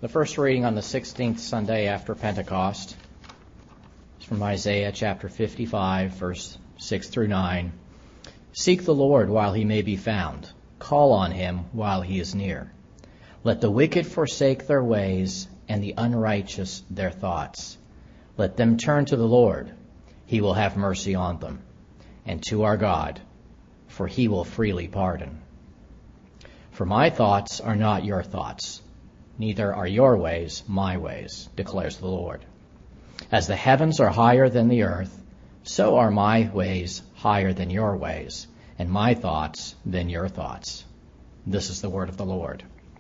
The first reading on the 16th Sunday after Pentecost is from Isaiah chapter 55, verse 6 through 9. Seek the Lord while he may be found. Call on him while he is near. Let the wicked forsake their ways, and the unrighteous their thoughts. Let them turn to the Lord. He will have mercy on them, and to our God, for he will freely pardon. For my thoughts are not your thoughts, neither are your ways my ways, declares the Lord. As the heavens are higher than the earth, so are my ways higher than your ways, and my thoughts than your thoughts. This is the word of the Lord.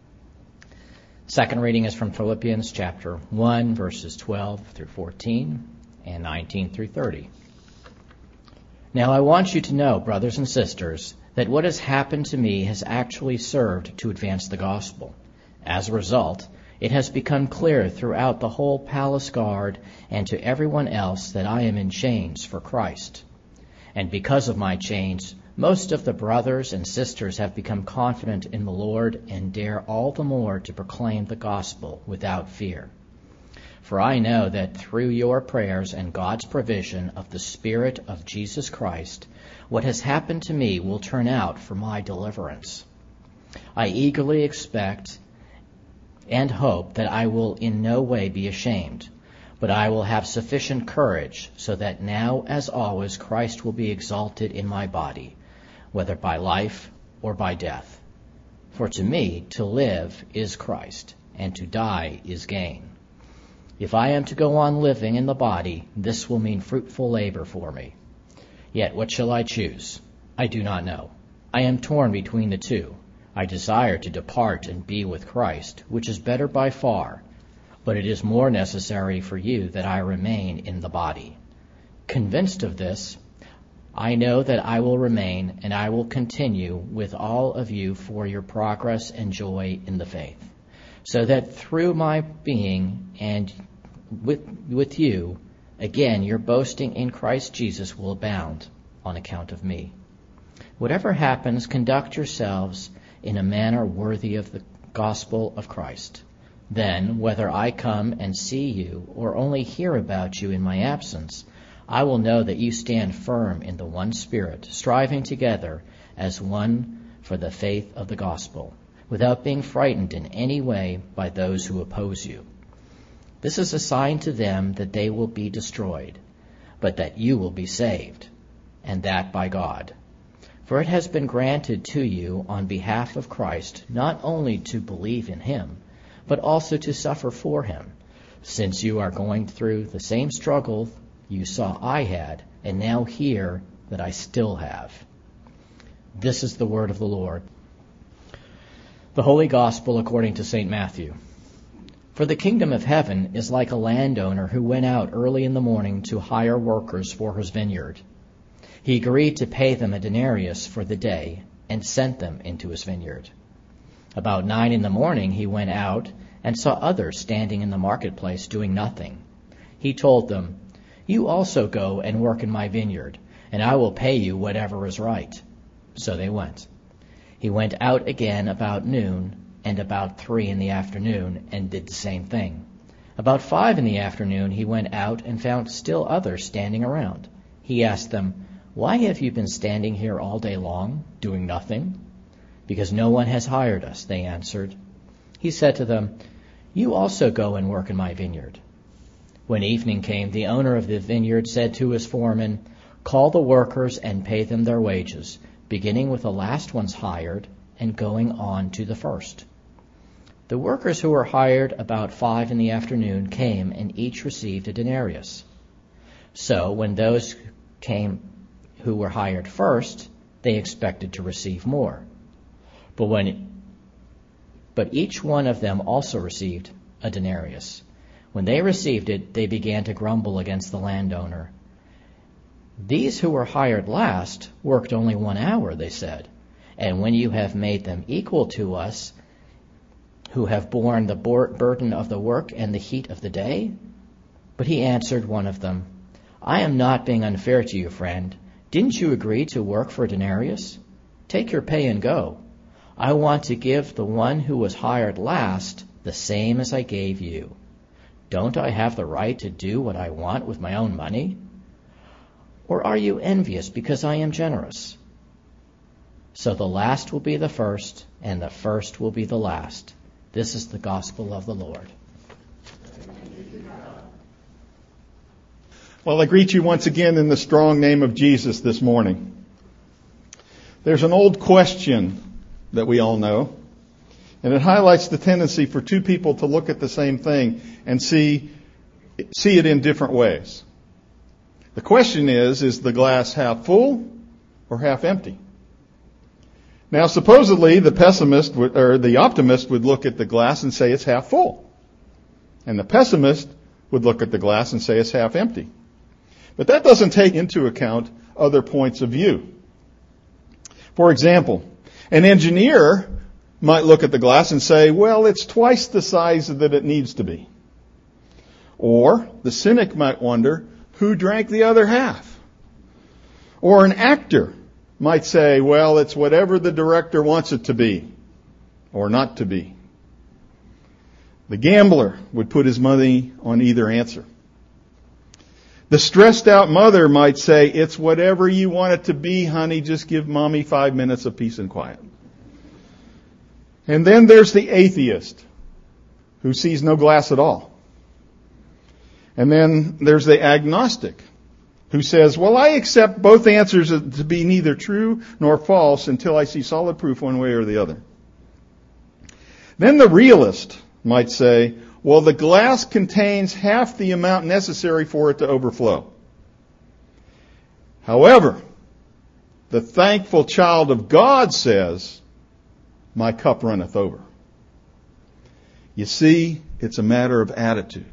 Second reading is from Philippians chapter 1, verses 12 through 14 and 19 through 30. Now I want you to know, brothers and sisters, that what has happened to me has actually served to advance the gospel. As a result, it has become clear throughout the whole palace guard and to everyone else that I am in chains for Christ. And because of my chains, most of the brothers and sisters have become confident in the Lord and dare all the more to proclaim the gospel without fear. For I know that through your prayers and God's provision of the Spirit of Jesus Christ, what has happened to me will turn out for my deliverance. I eagerly expect and hope that I will in no way be ashamed, but I will have sufficient courage so that now, as always, Christ will be exalted in my body, whether by life or by death. For to me, to live is Christ, and to die is gain. If I am to go on living in the body, this will mean fruitful labor for me. Yet what shall I choose? I do not know. I am torn between the two. I desire to depart and be with Christ, which is better by far, but it is more necessary for you that I remain in the body. Convinced of this, I know that I will remain and I will continue with all of you for your progress and joy in the faith, so that through my being and with you, again, your boasting in Christ Jesus will abound on account of me. Whatever happens, conduct yourselves in a manner worthy of the gospel of Christ. Then, whether I come and see you or only hear about you in my absence, I will know that you stand firm in the one Spirit, striving together as one for the faith of the gospel, without being frightened in any way by those who oppose you. This is a sign to them that they will be destroyed, but that you will be saved, and that by God. For it has been granted to you on behalf of Christ not only to believe in him, but also to suffer for him, since you are going through the same struggle you saw I had, and now hear that I still have. This is the word of the Lord. The Holy Gospel according to St. Matthew. For the kingdom of heaven is like a landowner who went out early in the morning to hire workers for his vineyard. He agreed to pay them a denarius for the day and sent them into his vineyard. About 9 a.m, he went out and saw others standing in the marketplace doing nothing. He told them, "You also go and work in my vineyard, and I will pay you whatever is right." So they went. He went out again about noon and about 3 p.m. and did the same thing. About 5 p.m. he went out and found still others standing around. He asked them, "Why have you been standing here all day long, doing nothing?" "Because no one has hired us," they answered. He said to them, "You also go and work in my vineyard." When evening came, the owner of the vineyard said to his foreman, "Call the workers and pay them their wages, beginning with the last ones hired and going on to the first." The workers who were hired about 5 p.m. came and each received a denarius. So when those came who were hired first, they expected to receive more. But each one of them also received a denarius. When they received it, they began to grumble against the landowner. "These who were hired last worked only 1 hour," they said, "and when you have made them equal to us, who have borne the burden of the work and the heat of the day?" But he answered one of them, "I am not being unfair to you, friend. Didn't you agree to work for a denarius? Take your pay and go. I want to give the one who was hired last the same as I gave you. Don't I have the right to do what I want with my own money? Or are you envious because I am generous? So the last will be the first, and the first will be the last. This is the gospel of the Lord. Well, I greet you once again in the strong name of Jesus this morning. There's an old question that we all know, and it highlights the tendency for two people to look at the same thing and see it in different ways. The question is the glass half full or half empty? Now, supposedly, the optimist would look at the glass and say it's half full. And the pessimist would look at the glass and say it's half empty. But that doesn't take into account other points of view. For example, an engineer might look at the glass and say, well, it's twice the size that it needs to be. Or the cynic might wonder, who drank the other half? Or an actor might say, well, it's whatever the director wants it to be, or not to be. The gambler would put his money on either answer. The stressed out mother might say, it's whatever you want it to be, honey, just give mommy 5 minutes of peace and quiet. And then there's the atheist, who sees no glass at all. And then there's the agnostic, who says, well, I accept both answers to be neither true nor false until I see solid proof one way or the other. Then the realist might say, well, the glass contains half the amount necessary for it to overflow. However, the thankful child of God says, my cup runneth over. You see, it's a matter of attitude.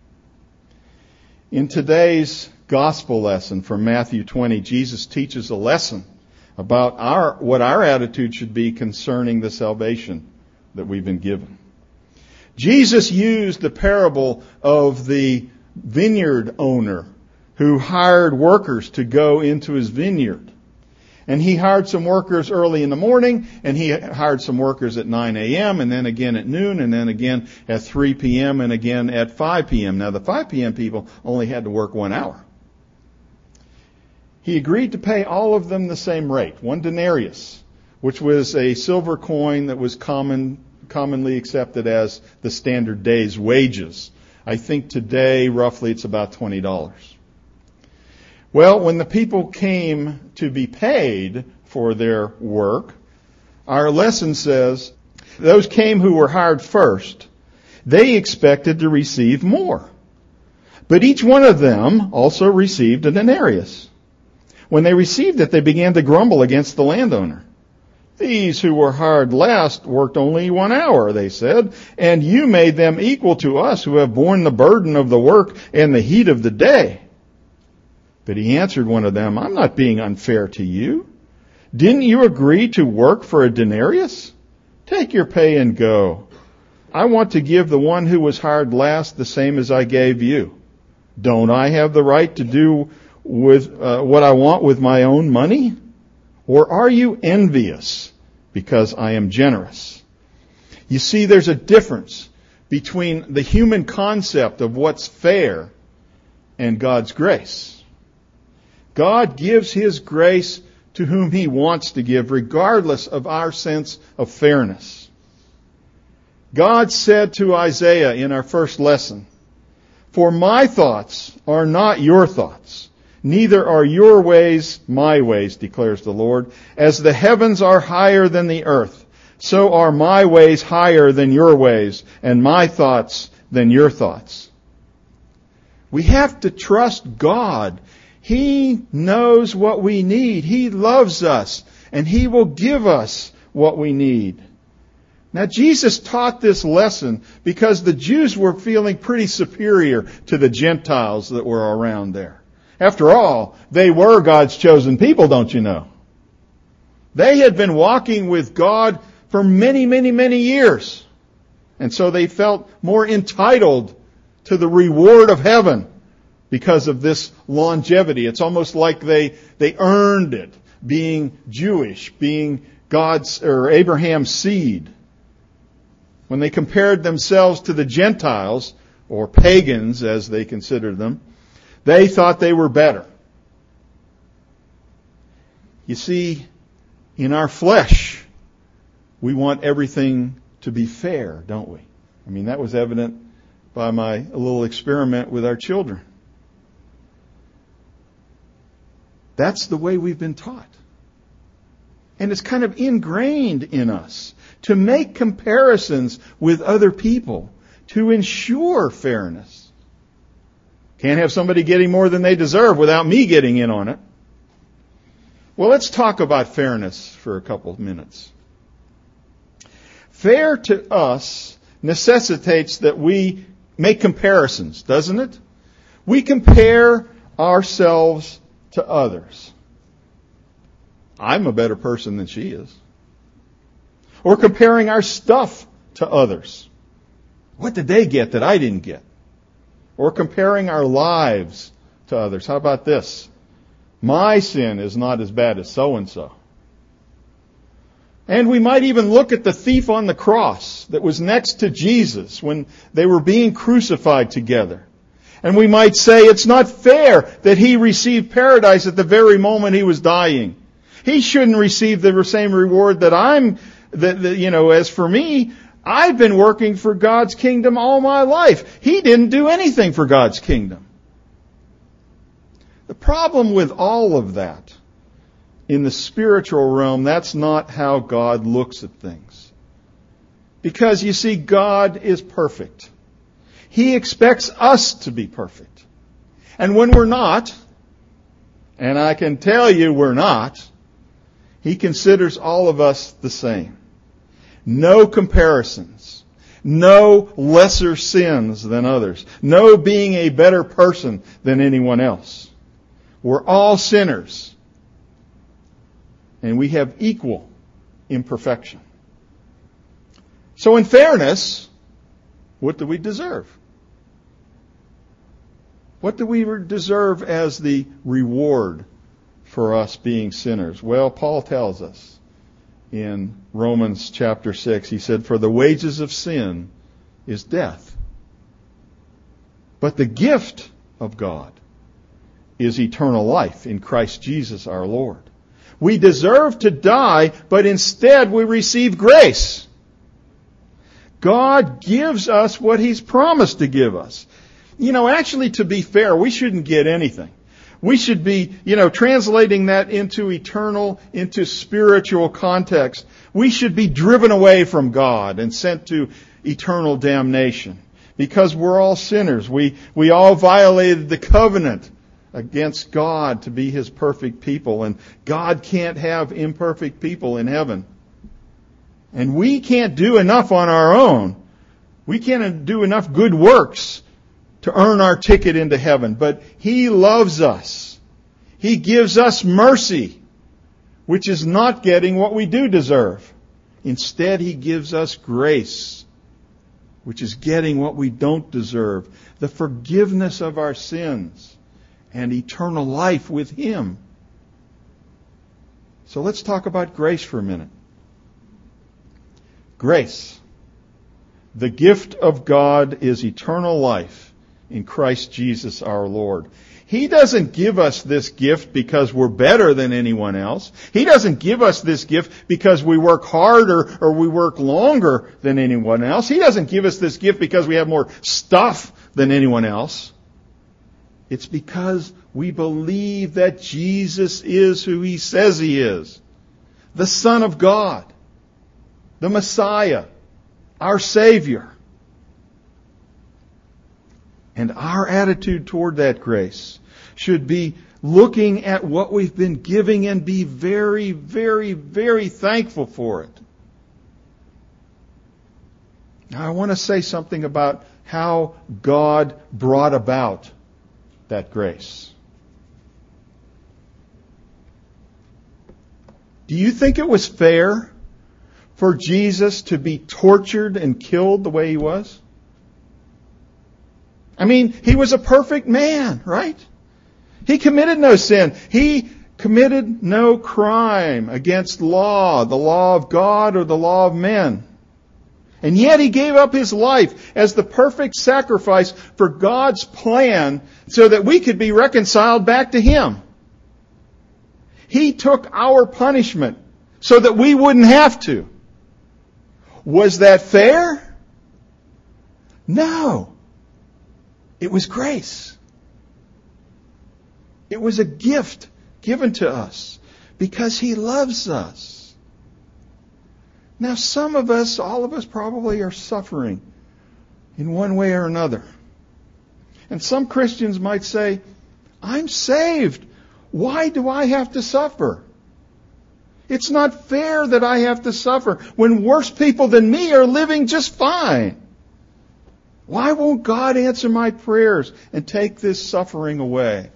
In today's gospel lesson from Matthew 20, Jesus teaches a lesson about what our attitude should be concerning the salvation that we've been given. Jesus used the parable of the vineyard owner who hired workers to go into his vineyard. And he hired some workers early in the morning, and he hired some workers at 9 a.m., and then again at noon, and then again at 3 p.m., and again at 5 p.m. Now, the 5 p.m. people only had to work 1 hour. He agreed to pay all of them the same rate, 1 denarius, which was a silver coin that was commonly accepted as the standard day's wages. I think today, roughly, it's about $20. Well, when the people came to be paid for their work, our lesson says, those came who were hired first. They expected to receive more. But each one of them also received a denarius. When they received it, they began to grumble against the landowner. These who were hired last worked only 1 hour, they said, and you made them equal to us who have borne the burden of the work and the heat of the day. But he answered one of them, I'm not being unfair to you. Didn't you agree to work for a denarius? Take your pay and go. I want to give the one who was hired last the same as I gave you. Don't I have the right to do with what I want with my own money? Or are you envious because I am generous? You see, there's a difference between the human concept of what's fair and God's grace. God gives His grace to whom He wants to give, regardless of our sense of fairness. God said to Isaiah in our first lesson, for my thoughts are not your thoughts, neither are your ways my ways, declares the Lord. As the heavens are higher than the earth, so are my ways higher than your ways, and my thoughts than your thoughts. We have to trust God. He knows what we need. He loves us, and He will give us what we need. Now, Jesus taught this lesson because the Jews were feeling pretty superior to the Gentiles that were around there. After all, they were God's chosen people, don't you know? They had been walking with God for many, many, many years. And so they felt more entitled to the reward of heaven because of this longevity. It's almost like they earned it, being Jewish, being God's or Abraham's seed. when they compared themselves to the Gentiles, or pagans as they considered them, they thought they were better. You see, in our flesh, we want everything to be fair, don't we? I mean, that was evident by my little experiment with our children. That's the way we've been taught. And it's kind of ingrained in us to make comparisons with other people to ensure fairness. Can't have somebody getting more than they deserve without me getting in on it. Well, let's talk about fairness for a couple of minutes. Fair to us necessitates that we make comparisons, doesn't it? We compare ourselves to others. I'm a better person than she is. Or comparing our stuff to others. What did they get that I didn't get? Or comparing our lives to others. How about this? My sin is not as bad as so-and-so. And we might even look at the thief on the cross that was next to Jesus when they were being crucified together. And we might say it's not fair that he received paradise at the very moment he was dying. He shouldn't receive the same reward that as for me, I've been working for God's kingdom all my life. He didn't do anything for God's kingdom. The problem with all of that, in the spiritual realm, that's not how God looks at things. Because you see, God is perfect. He expects us to be perfect. And when we're not, and I can tell you we're not, He considers all of us the same. No comparisons. No lesser sins than others. No being a better person than anyone else. We're all sinners. And we have equal imperfection. So in fairness, what do we deserve? What do we deserve as the reward for us being sinners? Well, Paul tells us in Romans chapter 6, he said, "For the wages of sin is death. But the gift of God is eternal life in Christ Jesus our Lord." We deserve to die, but instead we receive grace. God gives us what He's promised to give us. Actually, to be fair, we shouldn't get anything. We should be, translating that into eternal, into spiritual context. We should be driven away from God and sent to eternal damnation. Because we're all sinners. We all violated the covenant against God to be His perfect people. And God can't have imperfect people in heaven. And we can't do enough on our own. We can't do enough good works to earn our ticket into heaven. But He loves us. He gives us mercy, which is not getting what we do deserve. Instead, He gives us grace, which is getting what we don't deserve. The forgiveness of our sins and eternal life with Him. So let's talk about grace for a minute. Grace. The gift of God is eternal life in Christ Jesus our Lord. He doesn't give us this gift because we're better than anyone else. He doesn't give us this gift because we work harder or we work longer than anyone else. He doesn't give us this gift because we have more stuff than anyone else. It's because we believe that Jesus is who He says He is. The Son of God. The Messiah. Our Savior. And our attitude toward that grace should be looking at what we've been giving and be very, very, very thankful for it. Now I want to say something about how God brought about that grace. Do you think it was fair for Jesus to be tortured and killed the way He was? I mean, He was a perfect man, right? He committed no sin. He committed no crime against law, the law of God or the law of men. And yet He gave up His life as the perfect sacrifice for God's plan so that we could be reconciled back to Him. He took our punishment so that we wouldn't have to. Was that fair? No. It was grace. It was a gift given to us because He loves us. Now some of us, all of us probably are suffering in one way or another. And some Christians might say, I'm saved. Why do I have to suffer? It's not fair that I have to suffer when worse people than me are living just fine. Why won't God answer my prayers and take this suffering away?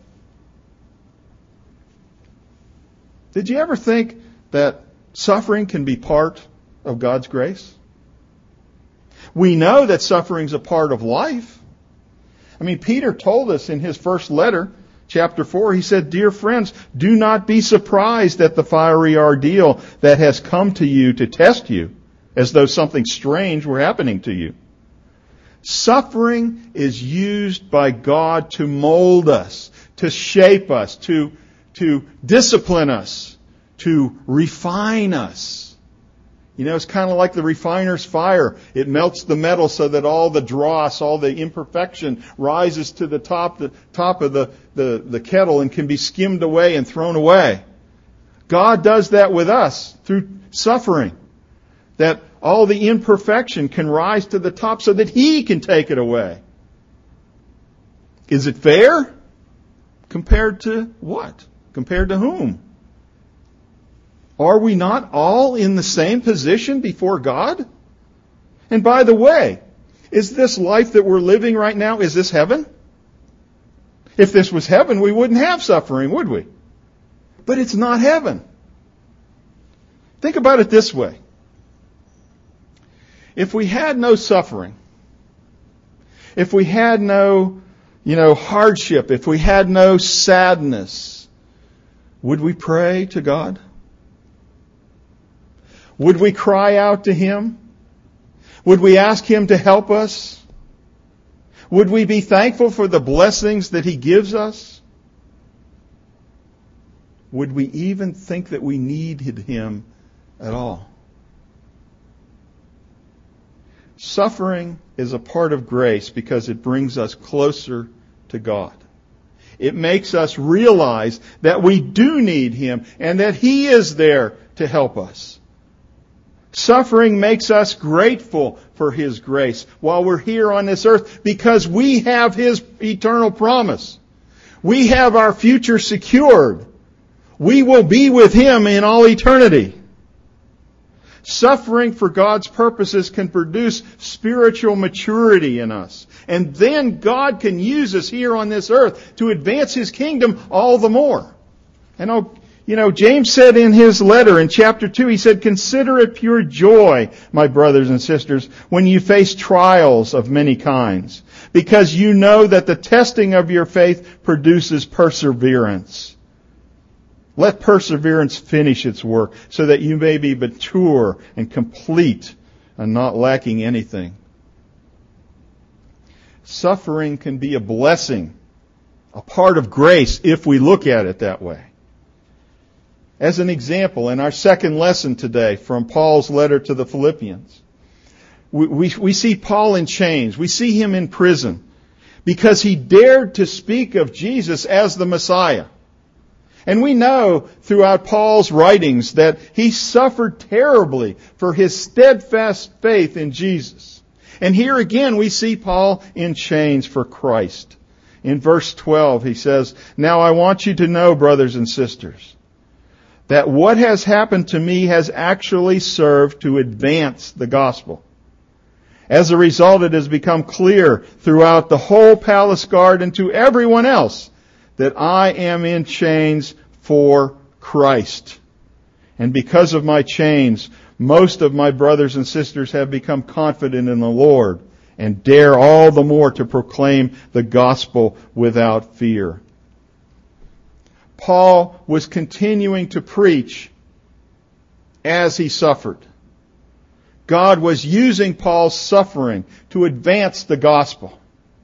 Did you ever think that suffering can be part of God's grace? We know that suffering's a part of life. I mean, Peter told us in his first letter, chapter 4, he said, Dear friends, do not be surprised at the fiery ordeal that has come to you to test you, as though something strange were happening to you. Suffering is used by God to mold us, to shape us, to discipline us, to refine us. You know, it's kind of like the refiner's fire. It melts the metal so that all the dross, all the imperfection rises to the top of the kettle and can be skimmed away and thrown away. God does that with us through suffering. That all the imperfection can rise to the top so that He can take it away. Is it fair? Compared to what? Compared to whom? Are we not all in the same position before God? And by the way, is this life that we're living right now, is this heaven? If this was heaven, we wouldn't have suffering, would we? But it's not heaven. Think about it this way. If we had no suffering, if we had no, hardship, if we had no sadness, would we pray to God? Would we cry out to Him? Would we ask Him to help us? Would we be thankful for the blessings that He gives us? Would we even think that we needed Him at all? Suffering is a part of grace because it brings us closer to God. It makes us realize that we do need Him and that He is there to help us. Suffering makes us grateful for His grace while we're here on this earth because we have His eternal promise. We have our future secured. We will be with Him in all eternity. Suffering for God's purposes can produce spiritual maturity in us. And then God can use us here on this earth to advance His kingdom all the more. And James said in his letter in chapter 2, he said, Consider it pure joy, my brothers and sisters, when you face trials of many kinds, because you know that the testing of your faith produces perseverance. Let perseverance finish its work so that you may be mature and complete and not lacking anything. Suffering can be a blessing, a part of grace if we look at it that way. As an example, in our second lesson today from Paul's letter to the Philippians, we see Paul in chains. We see him in prison because he dared to speak of Jesus as the Messiah. And we know throughout Paul's writings that he suffered terribly for his steadfast faith in Jesus. And here again we see Paul in chains for Christ. In verse 12 he says, Now I want you to know, brothers and sisters, that what has happened to me has actually served to advance the gospel. As a result, it has become clear throughout the whole palace guard and to everyone else that I am in chains for Christ. And because of my chains, most of my brothers and sisters have become confident in the Lord and dare all the more to proclaim the gospel without fear. Paul was continuing to preach as he suffered. God was using Paul's suffering to advance the gospel.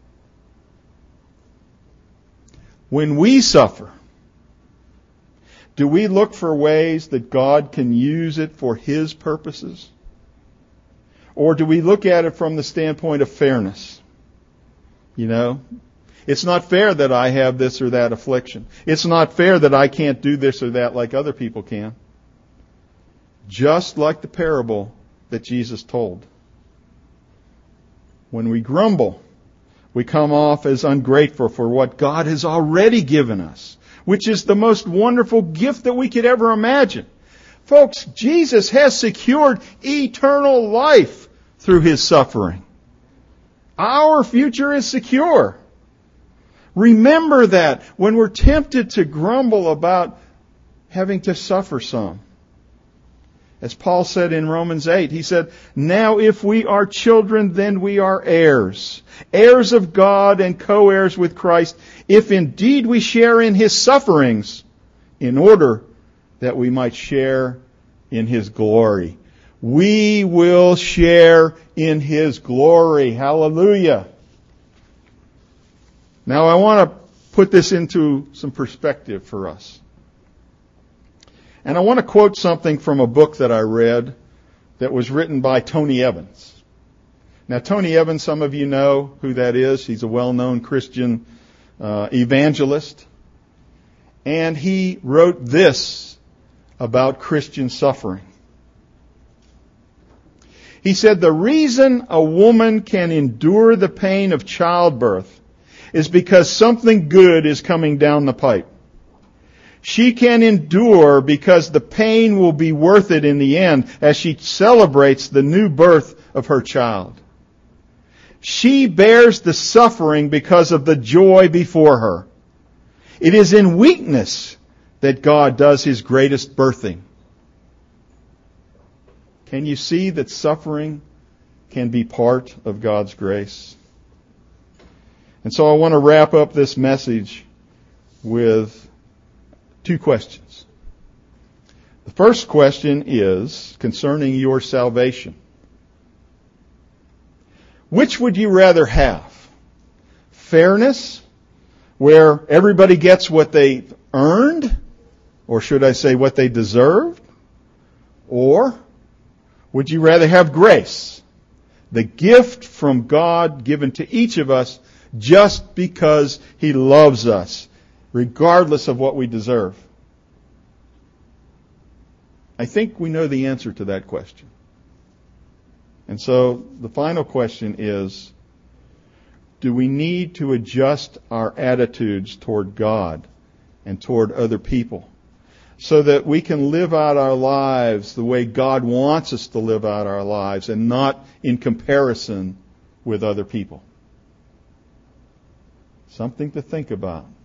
When we suffer, do we look for ways that God can use it for His purposes? Or do we look at it from the standpoint of fairness? You know, it's not fair that I have this or that affliction. It's not fair that I can't do this or that like other people can. Just like the parable that Jesus told. When we grumble, we come off as ungrateful for what God has already given us, which is the most wonderful gift that we could ever imagine. Folks, Jesus has secured eternal life through His suffering. Our future is secure. Remember that when we're tempted to grumble about having to suffer some. As Paul said in Romans 8, he said, "Now if we are children, then we are heirs, heirs of God and co-heirs with Christ, if indeed we share in His sufferings, in order that we might share in His glory." We will share in His glory. Hallelujah. Now I want to put this into some perspective for us. And I want to quote something from a book that I read that was written by Tony Evans. Now, Tony Evans, some of you know who that is. He's a well-known Christian evangelist. And he wrote this about Christian suffering. He said, "The reason a woman can endure the pain of childbirth is because something good is coming down the pipe. She can endure because the pain will be worth it in the end as she celebrates the new birth of her child. She bears the suffering because of the joy before her. It is in weakness that God does His greatest birthing." Can you see that suffering can be part of God's grace? And so I want to wrap up this message with two questions. The first question is concerning your salvation. Which would you rather have? Fairness, where everybody gets what they earned, or should I say what they deserved? Or would you rather have grace, the gift from God given to each of us just because He loves us, regardless of what we deserve? I think we know the answer to that question. And so the final question is, do we need to adjust our attitudes toward God and toward other people so that we can live out our lives the way God wants us to live out our lives and not in comparison with other people? Something to think about.